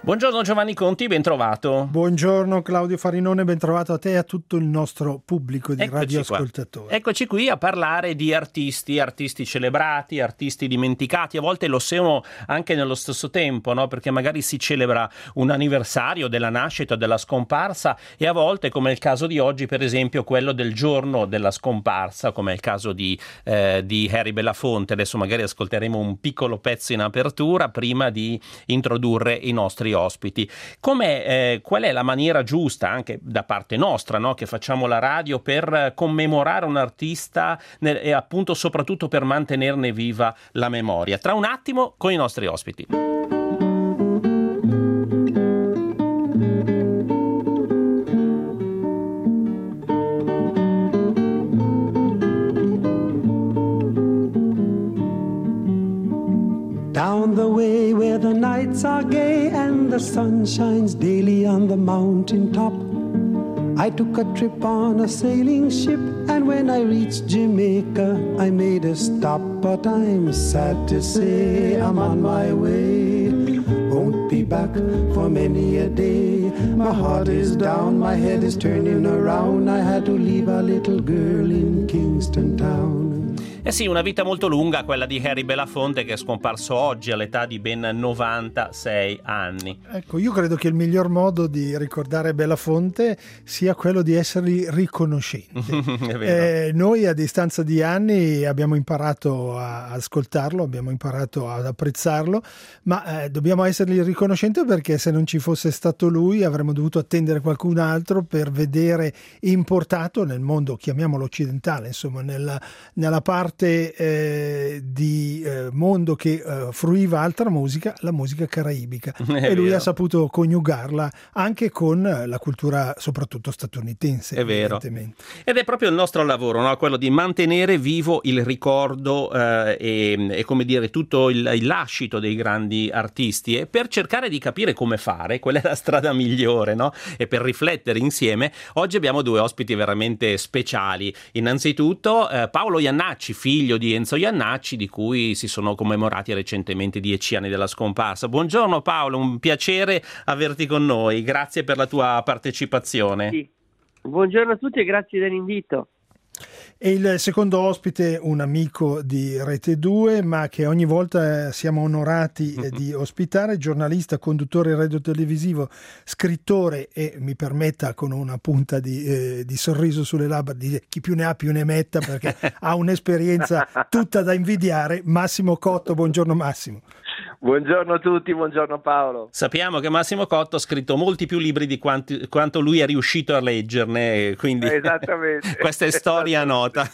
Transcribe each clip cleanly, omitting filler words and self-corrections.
Buongiorno Giovanni Conti, ben trovato. Buongiorno Claudio Farinone, ben trovato a te e a tutto il nostro pubblico di radioascoltatori. Eccoci qui a parlare di artisti celebrati, artisti dimenticati, a volte lo sono anche nello stesso tempo, no? Perché magari si celebra un anniversario della nascita, della scomparsa, e a volte, come è il caso di oggi, per esempio, quello del giorno della scomparsa, come è il caso di Harry Belafonte. Adesso magari ascolteremo un piccolo pezzo in apertura prima di introdurre i nostri ospiti. Qual è la maniera giusta, anche da parte nostra, no, che facciamo la radio, per commemorare un artista e appunto soprattutto per mantenerne viva la memoria? Tra un attimo con i nostri ospiti. Down the way where the nights are gay and the sun shines daily on the mountain top, I took a trip on a sailing ship, and when I reached Jamaica I made a stop. But I'm sad to say I'm on my way, won't be back for many a day. My heart is down, my head is turning around, I had to leave a little girl in Kingston Town. Eh sì, una vita molto lunga quella di Harry Belafonte, che è scomparso oggi all'età di ben 96 anni. Ecco, io credo che il miglior modo di ricordare Belafonte sia quello di essergli riconoscenti. È vero. Noi a distanza di anni abbiamo imparato a ascoltarlo, abbiamo imparato ad apprezzarlo, ma dobbiamo essergli riconoscenti, perché se non ci fosse stato lui avremmo dovuto attendere qualcun altro per vedere importato nel mondo, chiamiamolo occidentale, insomma nella parte di mondo che fruiva altra musica, la musica caraibica, e lui ha saputo coniugarla anche con la cultura soprattutto statunitense. È vero. Ed è proprio il nostro lavoro, no? Quello di mantenere vivo il ricordo e come dire tutto il lascito dei grandi artisti, e per cercare di capire come fare, qual è la strada migliore, no? E per riflettere insieme oggi abbiamo due ospiti veramente speciali. Innanzitutto Paolo Jannacci, figlio di Enzo Jannacci, di cui si sono commemorati recentemente 10 anni della scomparsa. Buongiorno Paolo, un piacere averti con noi, grazie per la tua partecipazione. Sì. Buongiorno a tutti e grazie dell'invito. E il secondo ospite, un amico di Rete 2, ma che ogni volta siamo onorati di ospitare, giornalista, conduttore radiotelevisivo, scrittore e, mi permetta con una punta di sorriso sulle labbra, di chi più ne ha più ne metta, perché ha un'esperienza tutta da invidiare, Massimo Cotto. Buongiorno Massimo. Buongiorno a tutti, buongiorno Paolo. Sappiamo che Massimo Cotto ha scritto molti più libri di quanto lui è riuscito a leggerne, quindi esattamente. Questa è storia nota.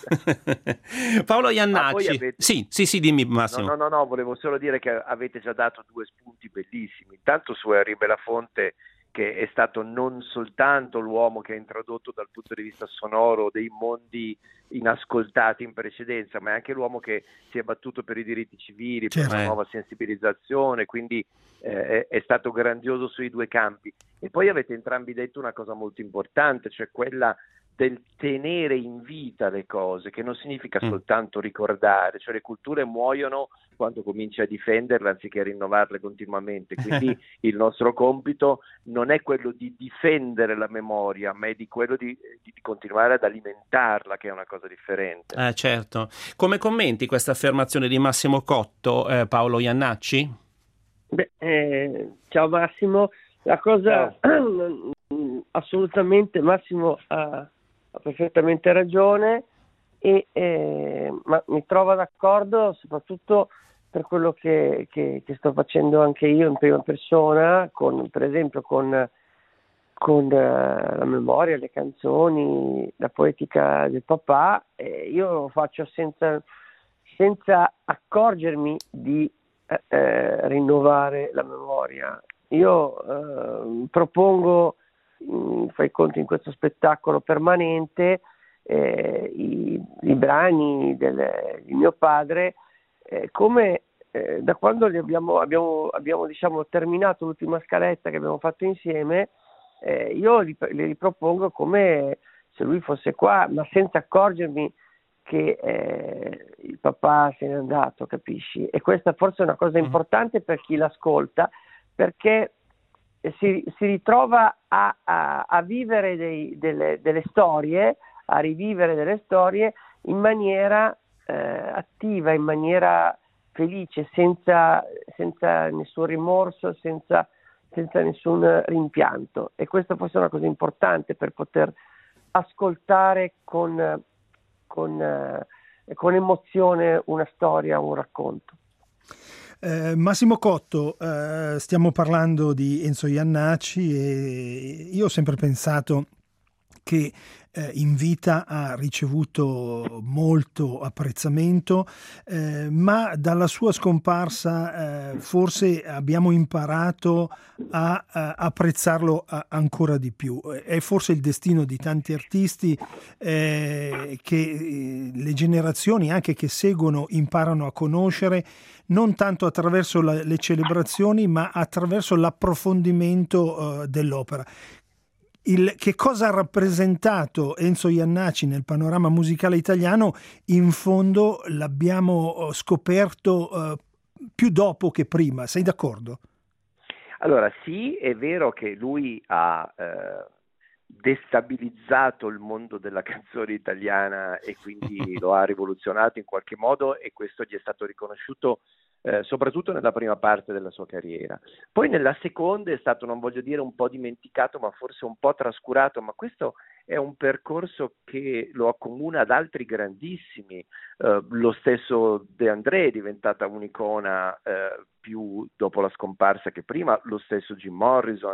Paolo Jannacci. Sì, dimmi Massimo. No, volevo solo dire che avete già dato due spunti bellissimi. Intanto su Harry Belafonte, che è stato non soltanto l'uomo che ha introdotto dal punto di vista sonoro dei mondi inascoltati in precedenza, ma è anche l'uomo che si è battuto per i diritti civili, per una nuova sensibilizzazione, quindi è stato grandioso sui due campi. E poi avete entrambi detto una cosa molto importante, cioè quella del tenere in vita le cose, che non significa soltanto ricordare, cioè le culture muoiono quando cominci a difenderle anziché a rinnovarle continuamente, quindi il nostro compito non è quello di difendere la memoria, ma è di quello di continuare ad alimentarla, che è una cosa differente. Certo. Come commenti questa affermazione di Massimo Cotto, Paolo Jannacci? Ciao Massimo, la cosa assolutamente, Massimo ha perfettamente ragione, ma mi trovo d'accordo soprattutto per quello che sto facendo anche io in prima persona, per esempio con la memoria, le canzoni, la poetica del papà. Io lo faccio senza accorgermi di rinnovare la memoria. Io propongo, fai conto, in questo spettacolo permanente i brani di mio padre, come da quando abbiamo diciamo terminato l'ultima scaletta che abbiamo fatto insieme, io li ripropongo come se lui fosse qua, ma senza accorgermi che il papà se n'è andato, capisci? E questa forse è una cosa importante per chi l'ascolta, perché si ritrova a vivere delle storie, a rivivere delle storie in maniera attiva, in maniera felice, senza nessun rimorso, senza nessun rimpianto. E questa forse è una cosa importante per poter ascoltare con emozione una storia, un racconto. Massimo Cotto, stiamo parlando di Enzo Jannacci e io ho sempre pensato che in vita ha ricevuto molto apprezzamento, ma dalla sua scomparsa forse abbiamo imparato a apprezzarlo ancora di più. È forse il destino di tanti artisti che le generazioni anche che seguono imparano a conoscere, non tanto attraverso le celebrazioni, ma attraverso l'approfondimento dell'opera. Che cosa ha rappresentato Enzo Jannacci nel panorama musicale italiano, in fondo l'abbiamo scoperto più dopo che prima. Sei d'accordo? Allora sì, è vero che lui ha destabilizzato il mondo della canzone italiana e quindi lo ha rivoluzionato in qualche modo, e questo gli è stato riconosciuto soprattutto nella prima parte della sua carriera. Poi nella seconda è stato, non voglio dire un po' dimenticato, ma forse un po' trascurato, ma questo è un percorso che lo accomuna ad altri grandissimi. Lo stesso De André è diventata un'icona più dopo la scomparsa che prima, lo stesso Jim Morrison.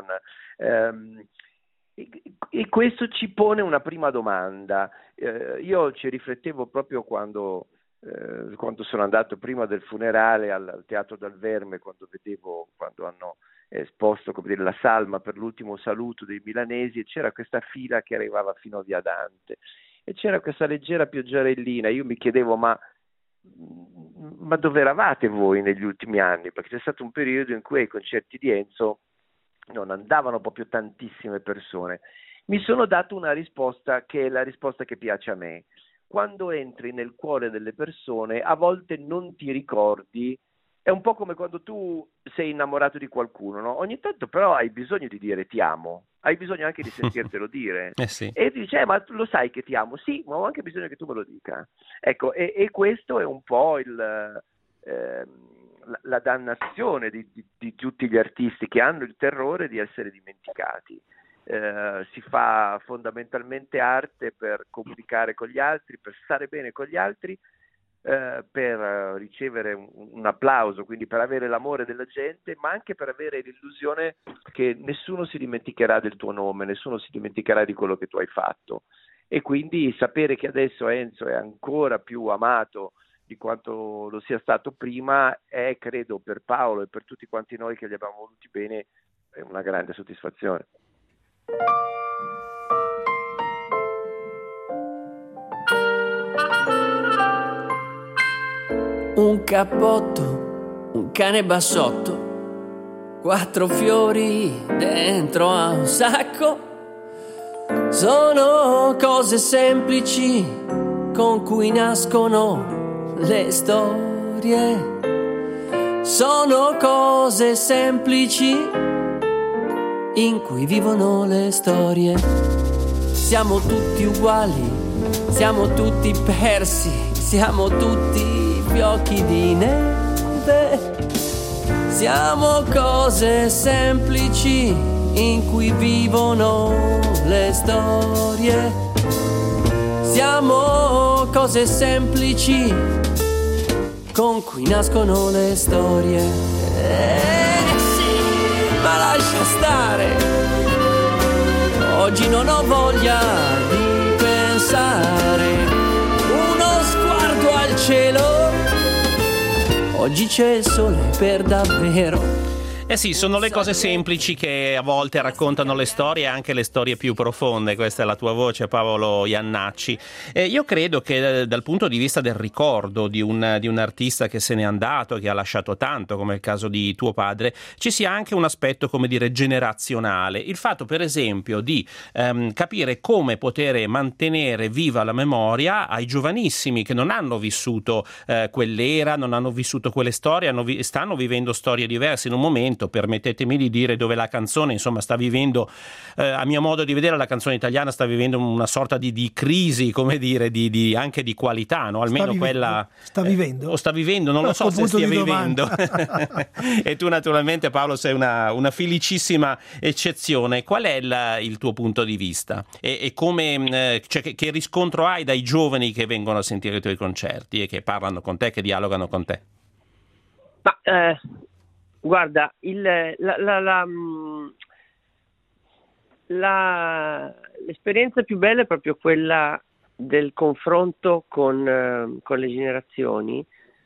E questo ci pone una prima domanda. Io ci riflettevo proprio quando sono andato prima del funerale al Teatro dal Verme, quando hanno esposto, come dire, la salma per l'ultimo saluto dei milanesi, e c'era questa fila che arrivava fino a Via Dante e c'era questa leggera pioggerellina. Io mi chiedevo ma dove eravate voi negli ultimi anni? Perché c'è stato un periodo in cui ai concerti di Enzo non andavano proprio tantissime persone. Mi sono dato una risposta che è la risposta che piace a me. Quando entri nel cuore delle persone, a volte non ti ricordi, è un po' come quando tu sei innamorato di qualcuno, no? Ogni tanto però hai bisogno di dire ti amo, hai bisogno anche di sentirtelo dire. Sì. E ti dice, ma lo sai che ti amo? Sì, ma ho anche bisogno che tu me lo dica. Ecco, e questo è un po' la dannazione di tutti gli artisti che hanno il terrore di essere dimenticati. Si fa fondamentalmente arte per comunicare con gli altri, per stare bene con gli altri, per ricevere un applauso, quindi per avere l'amore della gente, ma anche per avere l'illusione che nessuno si dimenticherà del tuo nome, nessuno si dimenticherà di quello che tu hai fatto. E quindi sapere che adesso Enzo è ancora più amato di quanto lo sia stato prima è, credo, per Paolo e per tutti quanti noi che gli abbiamo voluti bene, è una grande soddisfazione. Un cappotto, un cane bassotto, 4 fiori dentro a un sacco. Sono cose semplici con cui nascono le storie. Sono cose semplici in cui vivono le storie. Siamo tutti uguali, siamo tutti persi, siamo tutti fiocchi di neve. Siamo cose semplici in cui vivono le storie. Siamo cose semplici con cui nascono le storie. Ma lascia stare, oggi non ho voglia di pensare. Uno sguardo al cielo, oggi c'è il sole per davvero. Eh sì, sono le cose semplici che a volte raccontano le storie, anche le storie più profonde. Questa è la tua voce, Paolo Jannacci. Io credo che dal punto di vista del ricordo di un artista che se n'è andato, che ha lasciato tanto, come il caso di tuo padre, ci sia anche un aspetto, come dire, generazionale. Il fatto, per esempio, di capire come poter mantenere viva la memoria ai giovanissimi che non hanno vissuto quell'era, non hanno vissuto quelle storie, stanno vivendo storie diverse in un momento momento, permettetemi di dire, dove la canzone insomma sta vivendo, a mio modo di vedere, la canzone italiana sta vivendo una sorta di crisi, come dire, anche di qualità, no? Almeno sta vivendo? O sta vivendo, non lo so se stia vivendo. E tu naturalmente, Paolo, sei una felicissima eccezione. Qual è il tuo punto di vista? E come, cioè, che riscontro hai dai giovani che vengono a sentire i tuoi concerti e che parlano con te, che dialogano con te? Ma guarda, l'esperienza più bella è proprio quella del confronto con le generazioni,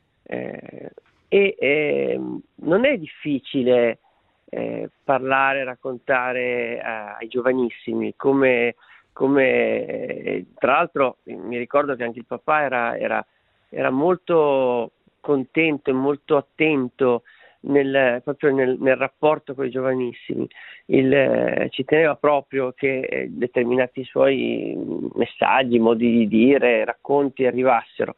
e non è difficile parlare, raccontare ai giovanissimi, come tra l'altro mi ricordo che anche il papà era molto contento e molto attento proprio nel rapporto con i giovanissimi. Ci teneva proprio che determinati suoi messaggi, modi di dire, racconti arrivassero,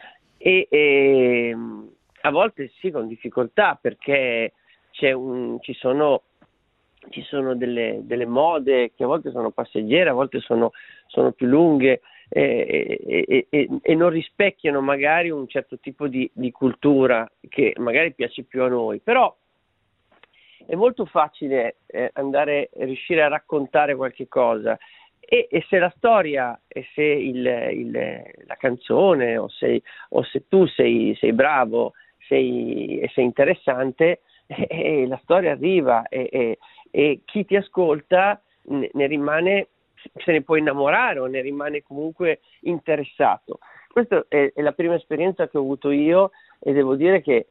e a volte sì, con difficoltà, perché ci sono delle mode che a volte sono passeggere, a volte sono più lunghe, e non rispecchiano magari un certo tipo di cultura che magari piace più a noi. Però è molto facile riuscire a raccontare qualche cosa, e se la storia, e se la canzone, o se tu sei bravo, e sei interessante, la storia arriva, e chi ti ascolta ne rimane, se ne può innamorare, o ne rimane comunque interessato. Questa è la prima esperienza che ho avuto io, e devo dire che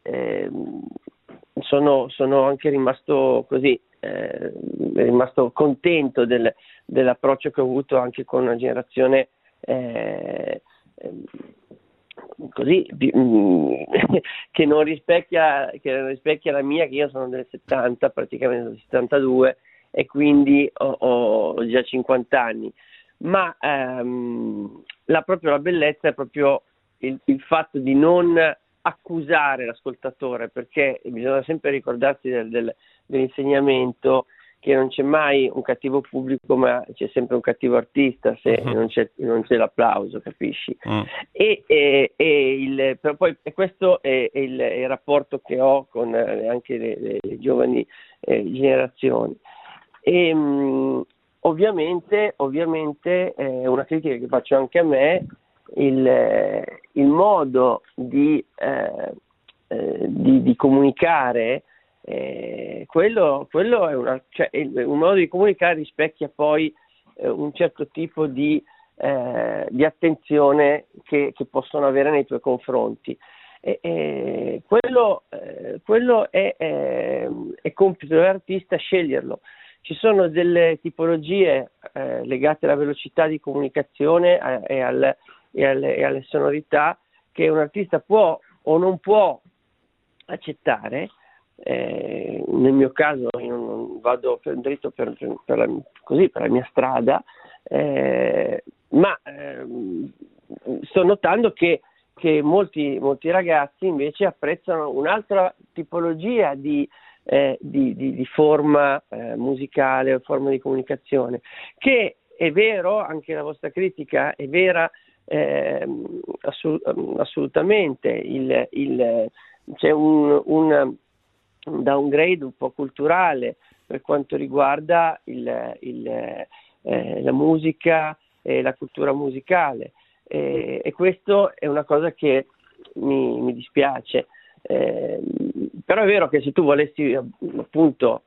sono anche rimasto così, rimasto contento dell'approccio che ho avuto anche con una generazione così che non rispecchia la mia, che io sono del 70, praticamente del 72, e quindi ho già 50 anni, ma proprio la bellezza è proprio il fatto di non accusare l'ascoltatore, perché bisogna sempre ricordarsi dell'insegnamento, che non c'è mai un cattivo pubblico, ma c'è sempre un cattivo artista se non c'è l'applauso, capisci? E questo è il rapporto che ho con anche le giovani generazioni. E ovviamente una critica che faccio anche a me, il modo di comunicare, quello è un modo di comunicare, rispecchia poi un certo tipo di attenzione che possono avere nei tuoi confronti. Quello è compito dell'artista sceglierlo. Ci sono delle tipologie legate alla velocità di comunicazione e alle sonorità, che un artista può o non può accettare. Nel mio caso io non vado dritto per la mia strada, ma sto notando che molti ragazzi invece apprezzano un'altra tipologia di forma musicale o forma di comunicazione, che è vero, anche la vostra critica è vera, assolutamente. C'è un downgrade un po' culturale per quanto riguarda la musica e la cultura musicale, e questo è una cosa che mi dispiace. Però è vero che se tu volessi appunto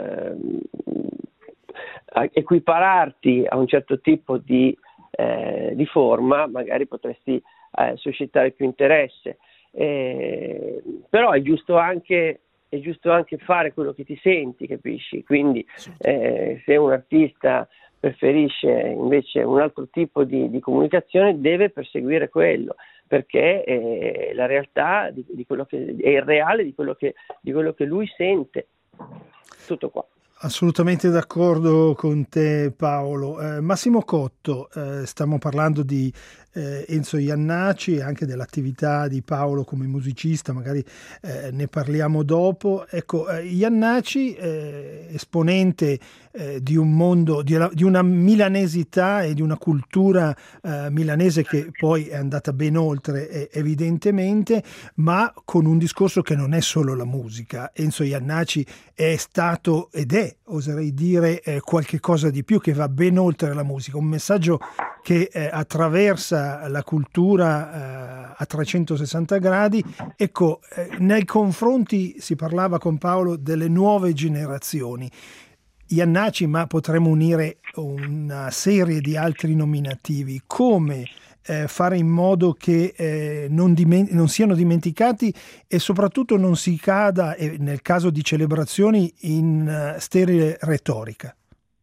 equipararti a un certo tipo di forma, magari potresti suscitare più interesse, però è giusto anche fare quello che ti senti, capisci? Quindi se un artista preferisce invece un altro tipo di comunicazione, deve perseguire quello, perché è la realtà di quello che è il reale di quello che lui sente. Tutto qua. Assolutamente d'accordo con te, Paolo. Massimo Cotto, stiamo parlando di Enzo Jannacci e anche dell'attività di Paolo come musicista, magari ne parliamo dopo. Ecco, Jannacci, esponente di un mondo, di una milanesità e di una cultura milanese che poi è andata ben oltre evidentemente, ma con un discorso che non è solo la musica. Enzo Jannacci è stato ed è, oserei dire, qualche cosa di più che va ben oltre la musica, un messaggio che attraversa la cultura a 360 gradi. Ecco, nei confronti, si parlava con Paolo delle nuove generazioni. Jannacci, ma potremmo unire una serie di altri nominativi. Come fare in modo che non siano dimenticati e soprattutto non si cada, nel caso di celebrazioni, in sterile retorica?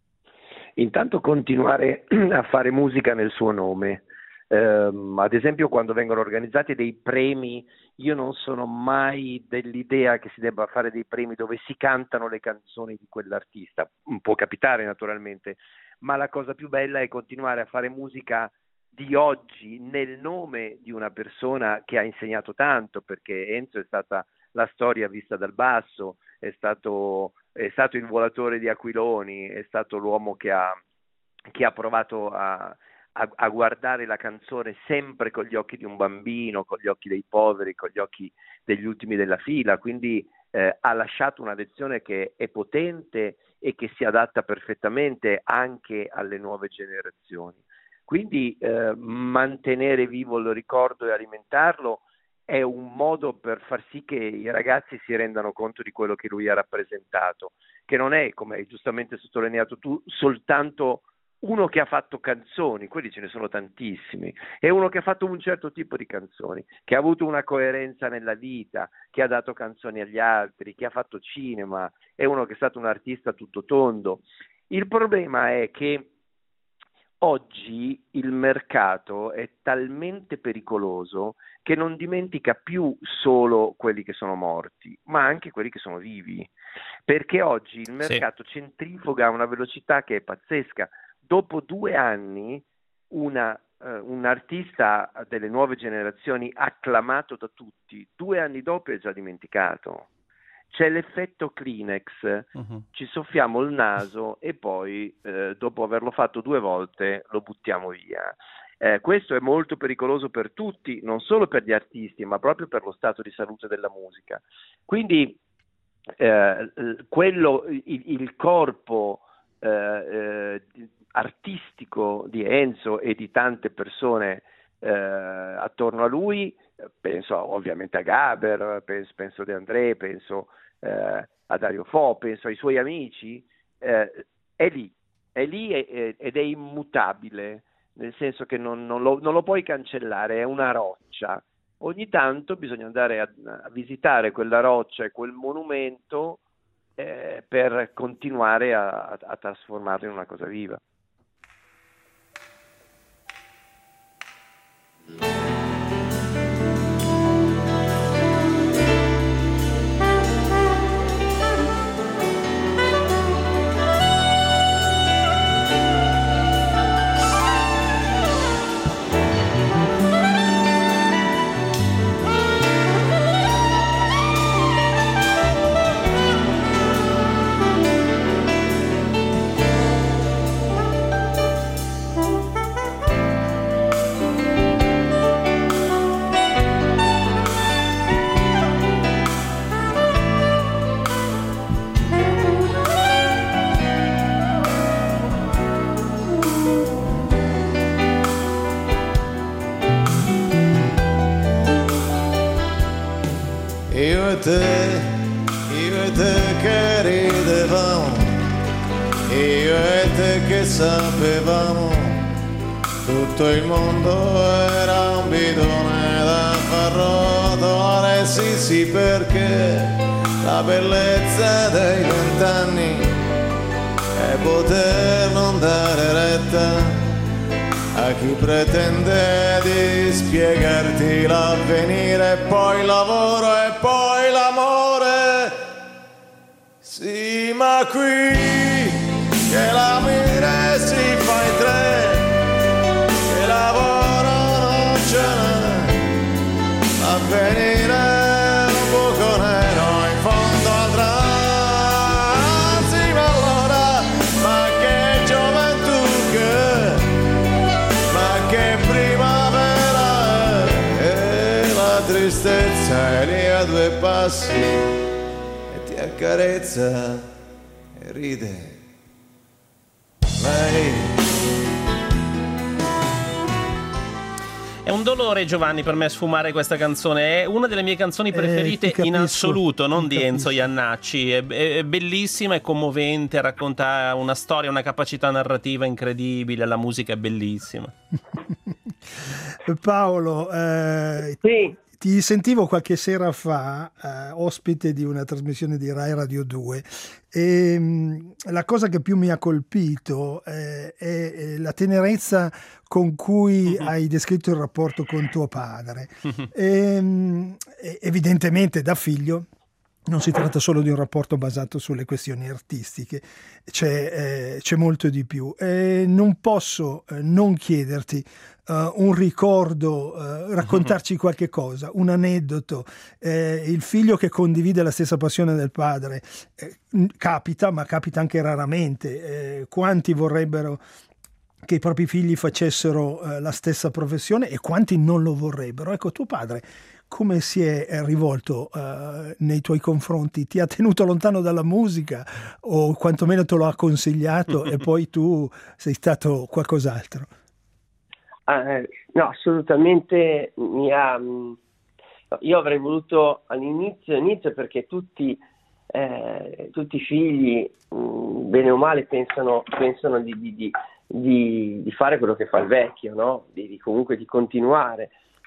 Intanto continuare a fare musica nel suo nome. Ad esempio, quando vengono organizzati dei premi, io non sono mai dell'idea che si debba fare dei premi dove si cantano le canzoni di quell'artista. Può capitare naturalmente, ma la cosa più bella è continuare a fare musica di oggi nel nome di una persona che ha insegnato tanto, perché Enzo è stata la storia vista dal basso, è stato il volatore di aquiloni, è stato l'uomo che ha provato a guardare la canzone sempre con gli occhi di un bambino, con gli occhi dei poveri, con gli occhi degli ultimi della fila, quindi ha lasciato una lezione che è potente e che si adatta perfettamente anche alle nuove generazioni. Quindi mantenere vivo il ricordo e alimentarlo è un modo per far sì che i ragazzi si rendano conto di quello che lui ha rappresentato, che non è, come hai giustamente sottolineato tu, soltanto uno che ha fatto canzoni, quelli ce ne sono tantissimi, è uno che ha fatto un certo tipo di canzoni, che ha avuto una coerenza nella vita, che ha dato canzoni agli altri, che ha fatto cinema, è uno che è stato un artista tutto tondo. Il problema è che oggi il mercato è talmente pericoloso che non dimentica più solo quelli che sono morti, ma anche quelli che sono vivi, perché oggi il mercato centrifuga a una velocità che è pazzesca. Dopo 2 anni un artista delle nuove generazioni acclamato da tutti, 2 anni dopo è già dimenticato. C'è l'effetto Kleenex, ci soffiamo il naso e poi dopo averlo fatto 2 volte lo buttiamo via. Questo è molto pericoloso per tutti, non solo per gli artisti, ma proprio per lo stato di salute della musica. Quindi il corpo artistico di Enzo e di tante persone attorno a lui, penso ovviamente a Gaber, penso a De André, penso a Dario Fo, penso ai suoi amici, è lì ed è immutabile, nel senso che non lo puoi cancellare, è una roccia. Ogni tanto bisogna andare a visitare quella roccia e quel monumento per continuare a trasformarlo in una cosa viva. Io e te che ridevamo, io e te che sapevamo, tutto il mondo era un bidone da far rotolare, sì perché la bellezza dei 20 anni è poter non dare retta a chi pretende di spiegarti l'avvenire, poi il lavoro e poi l'amore. Sì, ma qui che la mira si fa in 3, che lavoro passi e ti accarezza e ride. Lei è un dolore, Giovanni, per me sfumare questa canzone. È una delle mie canzoni preferite in assoluto, non di Enzo Jannacci. È bellissima, è commovente, racconta una storia, una capacità narrativa incredibile, la musica è bellissima. Paolo, Sì. ti sentivo qualche sera fa ospite di una trasmissione di Rai Radio 2 e la cosa che più mi ha colpito è la tenerezza con cui hai descritto il rapporto con tuo padre. Evidentemente da figlio non si tratta solo di un rapporto basato sulle questioni artistiche, c'è molto di più. Non posso non chiederti un ricordo, raccontarci qualche cosa, un aneddoto. Il figlio che condivide la stessa passione del padre capita, ma capita anche raramente. Quanti vorrebbero che i propri figli facessero la stessa professione e quanti non lo vorrebbero? Ecco, tuo padre come si è rivolto nei tuoi confronti? Ti ha tenuto lontano dalla musica o quantomeno te lo ha consigliato e poi tu sei stato qualcos'altro? No, assolutamente io avrei voluto all'inizio perché tutti i figli bene o male pensano di fare quello che fa il vecchio, no? Comunque di continuare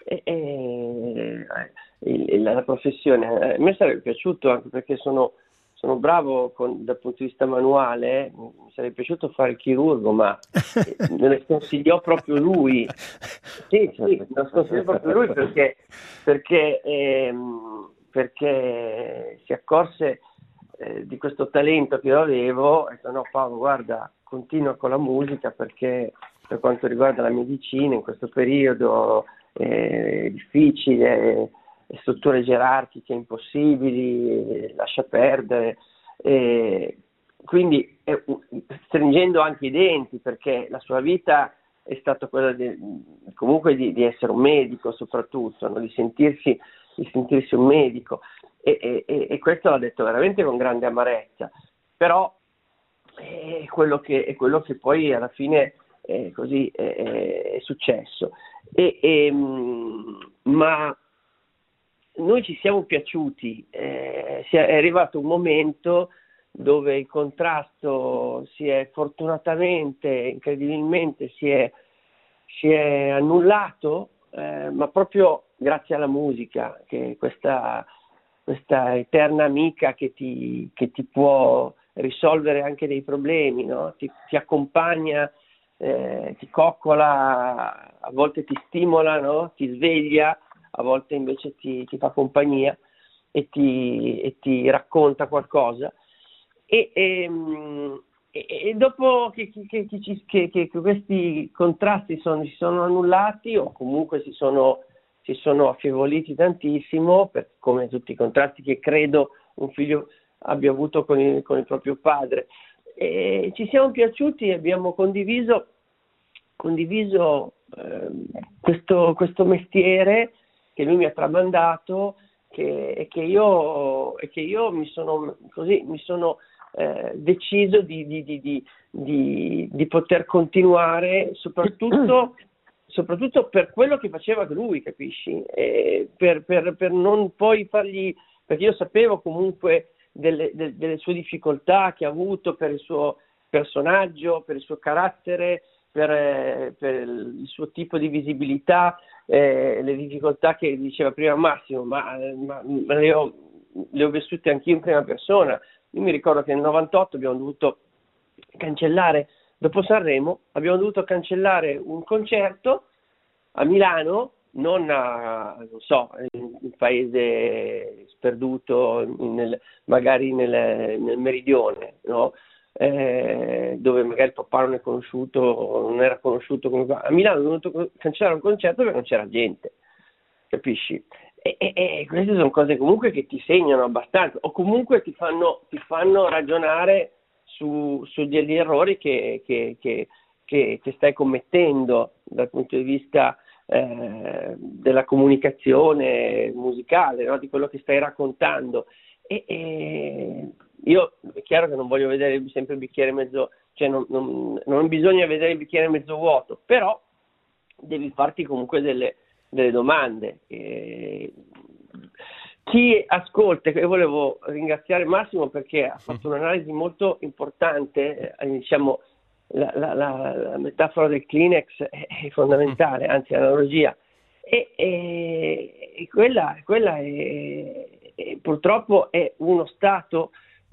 la professione. A me sarebbe piaciuto, anche perché sono bravo dal punto di vista manuale, mi sarebbe piaciuto fare il chirurgo, ma me lo sconsigliò proprio lui. Sì, me lo sconsigliò proprio lui perché si accorse di questo talento che io avevo e ha detto: no Paolo, guarda, continua con la musica, perché per quanto riguarda la medicina in questo periodo è difficile, strutture gerarchiche impossibili, lascia perdere. Quindi stringendo anche i denti, perché la sua vita è stata quella comunque di essere un medico, soprattutto, no? di sentirsi un medico, e questo l'ha detto veramente con grande amarezza, però è quello che poi alla fine così è successo. Ma noi ci siamo piaciuti, è arrivato un momento dove il contrasto fortunatamente, incredibilmente, si è annullato, ma proprio grazie alla musica, che questa eterna amica che ti può risolvere anche dei problemi, no? Ti accompagna, ti coccola, a volte ti stimola, no? Ti sveglia, a volte invece ti fa compagnia e ti racconta qualcosa. E dopo che questi contrasti si sono annullati, o comunque si sono affievoliti tantissimo, come tutti i contrasti che credo un figlio abbia avuto con il proprio padre, e ci siamo piaciuti e abbiamo condiviso questo mestiere che lui mi ha tramandato, e che io mi sono deciso di poter continuare, soprattutto per quello che faceva lui, capisci? Per non poi fargli, perché io sapevo comunque delle sue difficoltà che ha avuto per il suo personaggio, per il suo carattere, per il suo tipo di visibilità, le difficoltà che diceva prima Massimo, ma le ho vissute anch'io in prima persona. Io mi ricordo che nel 98 abbiamo dovuto cancellare, dopo Sanremo, abbiamo dovuto cancellare un concerto a Milano, non in un paese sperduto, magari nel meridione, no? Dove magari il papà non era conosciuto come qua. A Milano abbiamo dovuto cancellare un concerto perché non c'era gente, capisci? E queste sono cose comunque che ti segnano abbastanza, o comunque ti fanno ragionare sugli errori che stai commettendo dal punto di vista della comunicazione musicale, no? Di quello che stai raccontando. E io è chiaro che non voglio vedere sempre il bicchiere mezzo, cioè non bisogna vedere il bicchiere mezzo vuoto, però devi farti comunque delle domande. Chi ascolta, e volevo ringraziare Massimo perché ha fatto un'analisi molto importante, diciamo la metafora del Kleenex è fondamentale, anzi l'analogia, e quella è, purtroppo è uno stato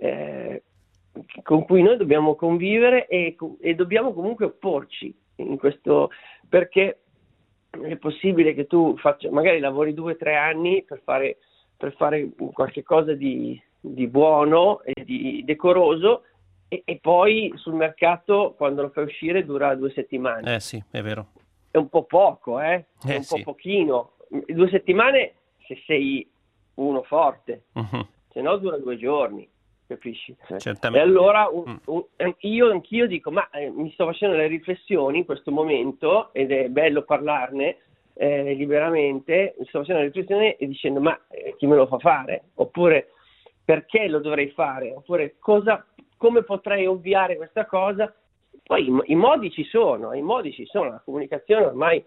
con cui noi dobbiamo convivere e dobbiamo comunque opporci in questo, perché è possibile che tu magari lavori 2 o 3 anni per fare qualche cosa di buono e di decoroso, e poi sul mercato, quando lo fai uscire, dura 2 settimane. Sì, è vero. È un po' poco, è un sì. po' pochino. 2 settimane se sei uno forte, se no dura 2 giorni, capisci? Certamente. E allora anch'io dico, ma mi sto facendo le riflessioni in questo momento, ed è bello parlarne liberamente, mi sto facendo le riflessioni e dicendo, ma chi me lo fa fare? Oppure perché lo dovrei fare? Oppure come potrei ovviare questa cosa? Poi i modi ci sono, la comunicazione ormai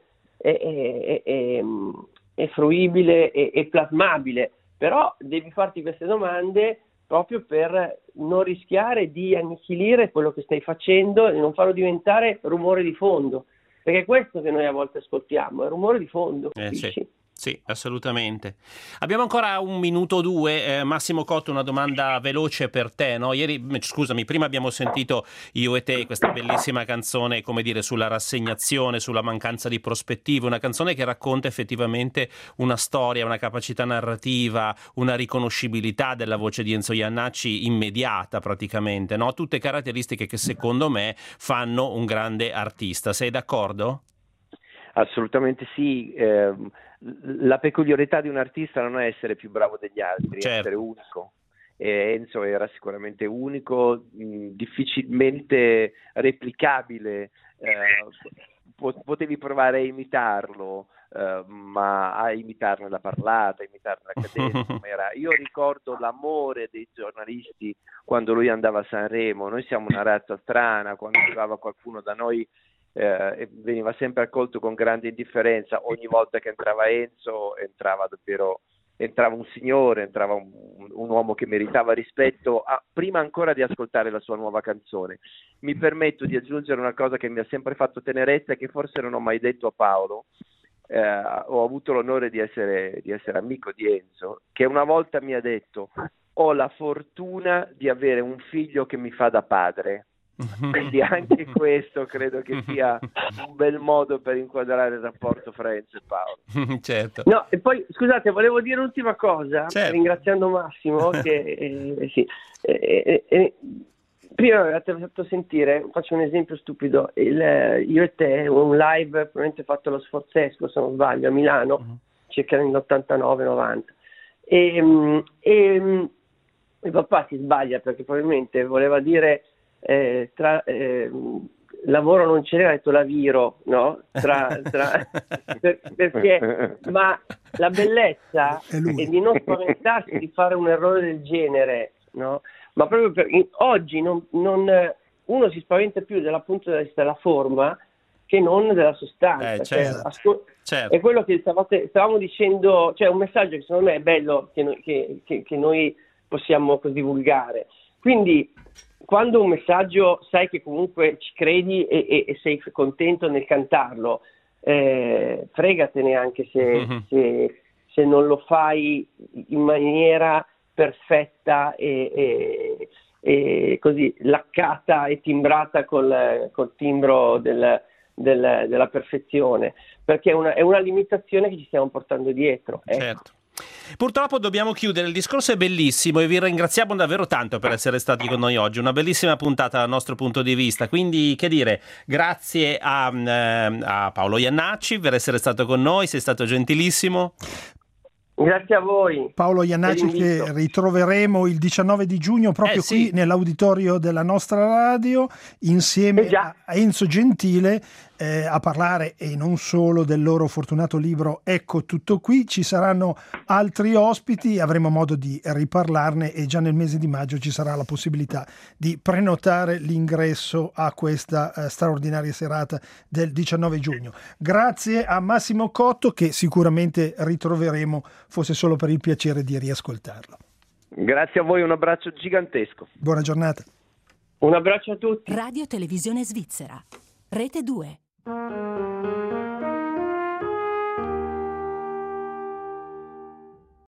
è fruibile e plasmabile, però devi farti queste domande proprio per non rischiare di annichilire quello che stai facendo e non farlo diventare rumore di fondo, perché è questo che noi a volte ascoltiamo, è rumore di fondo, capisci? Sì, assolutamente. Abbiamo ancora 1 minuto o 2. Massimo Cotto, una domanda veloce per te, no? Prima abbiamo sentito Io e te, questa bellissima canzone, come dire, sulla rassegnazione, sulla mancanza di prospettive, una canzone che racconta effettivamente una storia, una capacità narrativa, una riconoscibilità della voce di Enzo Jannacci immediata praticamente, no? Tutte caratteristiche che secondo me fanno un grande artista. Sei d'accordo? Assolutamente sì. La peculiarità di un artista non è essere più bravo degli altri, è essere unico. Enzo era sicuramente unico, difficilmente replicabile, potevi provare a imitarlo, ma a imitarne la parlata, a imitarne la cadenza. Io ricordo l'amore dei giornalisti quando lui andava a Sanremo. Noi siamo una razza strana, quando arrivava qualcuno da noi veniva sempre accolto con grande indifferenza. Ogni volta che entrava Enzo entrava un signore, entrava un uomo che meritava rispetto, prima ancora di ascoltare la sua nuova canzone. Mi permetto di aggiungere una cosa che mi ha sempre fatto tenerezza e che forse non ho mai detto a Paolo. Ho avuto l'onore di essere amico di Enzo, che una volta mi ha detto: ho la fortuna di avere un figlio che mi fa da padre. Quindi anche questo credo che sia un bel modo per inquadrare il rapporto fra Enzo e Paolo. Certo. No, e poi scusate, volevo dire l'ultima cosa, certo, ringraziando Massimo che prima avete fatto sentire, faccio un esempio stupido, Io e te, un live probabilmente fatto allo Sforzesco, se non sbaglio, a Milano, circa nell'89-90, e il papà si sbaglia perché probabilmente voleva dire lavoro non ce l'ha, detto laviro, no? Perché, ma la bellezza è di non spaventarsi di fare un errore del genere, no? Ma proprio oggi uno si spaventa più dal punto di vista della forma che non della sostanza. Certo. È quello che stavamo dicendo, cioè un messaggio che secondo me è bello che noi possiamo divulgare. Quindi quando un messaggio sai che comunque ci credi e sei contento nel cantarlo, fregatene anche se non lo fai in maniera perfetta e così laccata e timbrata col timbro della perfezione, perché è una limitazione che ci stiamo portando dietro. Certo. Purtroppo dobbiamo chiudere, il discorso è bellissimo e vi ringraziamo davvero tanto per essere stati con noi oggi, una bellissima puntata dal nostro punto di vista, quindi che dire, grazie a Paolo Jannacci per essere stato con noi, sei stato gentilissimo. Grazie a voi. Paolo Iannacci, che ritroveremo il 19 di giugno proprio qui nell'auditorio della nostra radio, insieme a Enzo Gentile, a parlare, e non solo, del loro fortunato libro Ecco tutto qui. Ci saranno altri ospiti, avremo modo di riparlarne, e già nel mese di maggio ci sarà la possibilità di prenotare l'ingresso a questa straordinaria serata del 19 giugno. Grazie a Massimo Cotto, che sicuramente ritroveremo, fosse solo per il piacere di riascoltarlo. Grazie a voi, un abbraccio gigantesco. Buona giornata. Un abbraccio a tutti. Radio Televisione Svizzera, Rete 2.